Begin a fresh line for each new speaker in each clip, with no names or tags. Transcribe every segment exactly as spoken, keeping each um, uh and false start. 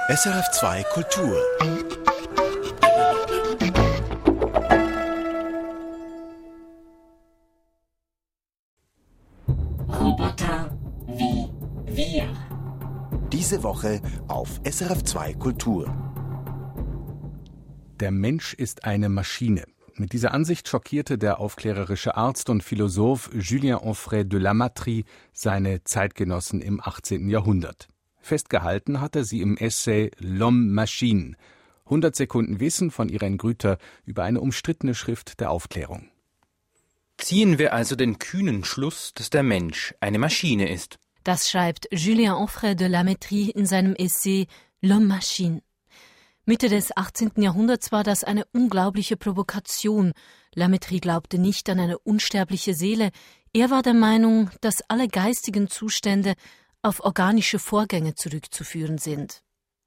S R F zwei Kultur.
Roboter wie wir.
Diese Woche auf S R F zwei Kultur.
Der Mensch ist eine Maschine. Mit dieser Ansicht schockierte der aufklärerische Arzt und Philosoph Julien Onfray de Lamettrie seine Zeitgenossen im achtzehnten Jahrhundert. Festgehalten hat er sie im Essay L'Homme Machine. hundert Sekunden Wissen von Irene Grüter über eine umstrittene Schrift der Aufklärung.
Ziehen wir also den kühnen Schluss, dass der Mensch eine Maschine ist.
Das schreibt Julien Onfray de Lamettrie in seinem Essay L'Homme Machine. Mitte des achtzehnten Jahrhunderts war das eine unglaubliche Provokation. Lamettrie glaubte nicht an eine unsterbliche Seele. Er war der Meinung, dass alle geistigen Zustände auf organische Vorgänge zurückzuführen sind.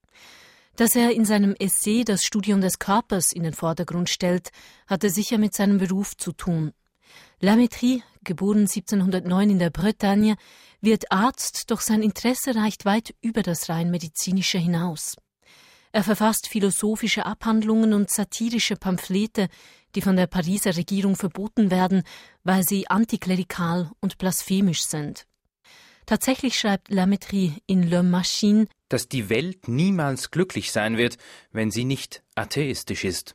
Dass er in seinem Essay das Studium des Körpers in den Vordergrund stellt, hatte sicher mit seinem Beruf zu tun. Lamettrie, geboren siebzehnhundertneun in der Bretagne, wird Arzt, doch sein Interesse reicht weit über das rein medizinische hinaus. Er verfasst philosophische Abhandlungen und satirische Pamphlete, die von der Pariser Regierung verboten werden, weil sie antiklerikal und blasphemisch sind. Tatsächlich schreibt Lamettrie in L'Homme Machine,
dass die Welt niemals glücklich sein wird, wenn sie nicht atheistisch ist.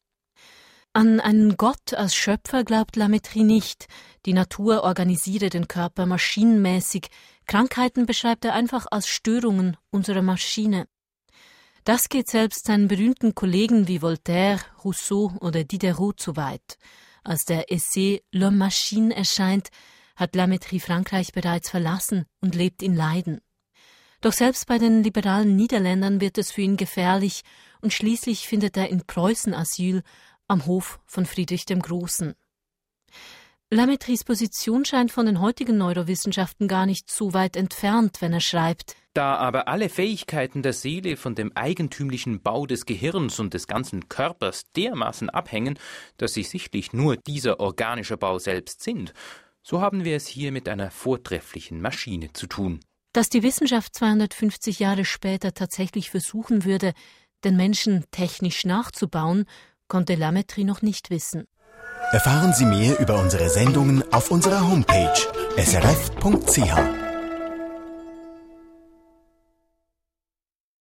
An einen Gott als Schöpfer glaubt Lamettrie nicht. Die Natur organisiere den Körper maschinenmäßig. Krankheiten beschreibt er einfach als Störungen unserer Maschine. Das geht selbst seinen berühmten Kollegen wie Voltaire, Rousseau oder Diderot zu weit. Als der Essay L'Homme Machine erscheint, hat Lamettrie Frankreich bereits verlassen und lebt in Leiden. Doch selbst bei den liberalen Niederländern wird es für ihn gefährlich und schließlich findet er in Preußen Asyl am Hof von Friedrich dem Großen. Lamettries Position scheint von den heutigen Neurowissenschaften gar nicht so weit entfernt, wenn er schreibt:
Da aber alle Fähigkeiten der Seele von dem eigentümlichen Bau des Gehirns und des ganzen Körpers dermaßen abhängen, dass sie sichtlich nur dieser organische Bau selbst sind, so haben wir es hier mit einer vortrefflichen Maschine zu tun.
Dass die Wissenschaft zweihundertfünfzig Jahre später tatsächlich versuchen würde, den Menschen technisch nachzubauen, konnte Lamettrie noch nicht wissen.
Erfahren Sie mehr über unsere Sendungen auf unserer Homepage s r f punkt c h.